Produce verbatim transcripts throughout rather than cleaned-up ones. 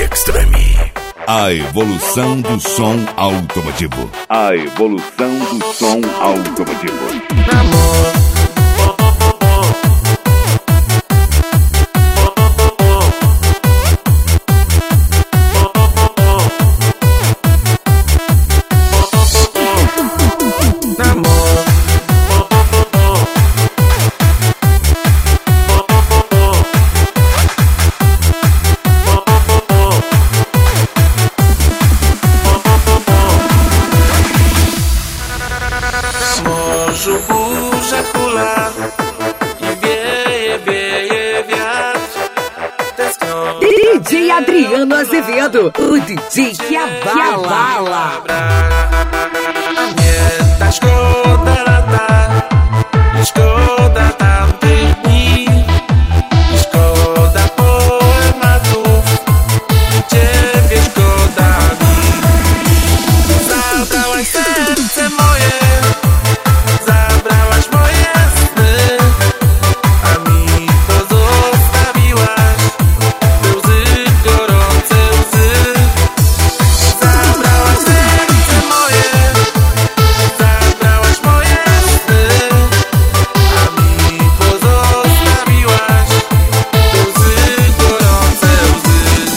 Extreme. A evolução do som automotivo. A evolução do som automotivo. Amor. Morzu burza hula i wieje, wieje wiatr. Tęskno... D J Adriano Azevedo, o D J que abala. Nie ta szkoda lata, szkoda tamtych dni, szkoda poematów, ciebie szkoda mi. Zabrałaś serce moje, zabrałaś moje sny, a mi pozostawiłaś te łzy, gorące łzy. Zabrałaś serce moje, zabrałaś moje sny, a mi pozostawiłaś te łzy, gorące łzy.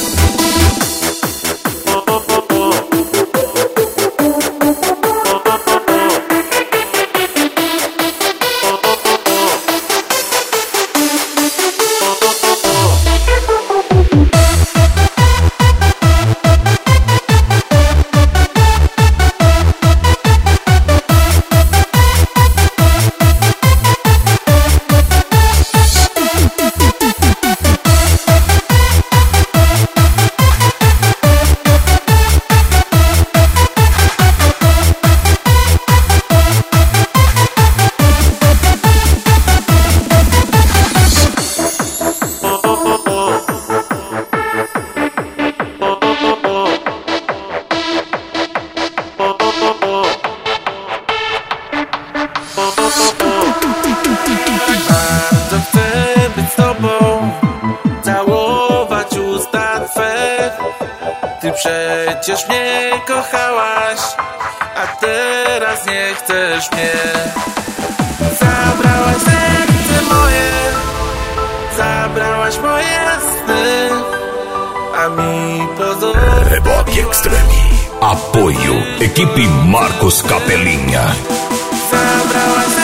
Bardzo chcę być z tobą, całować usta twe. Ty przecież mnie kochałaś, a teraz nie chcesz mnie. Zabrałaś serce moje, zabrałaś moje sny, a mi pozostawiłaś. Reboque Extreme. Apoio Equipe Marcos Capelinha. Zabrałaś serce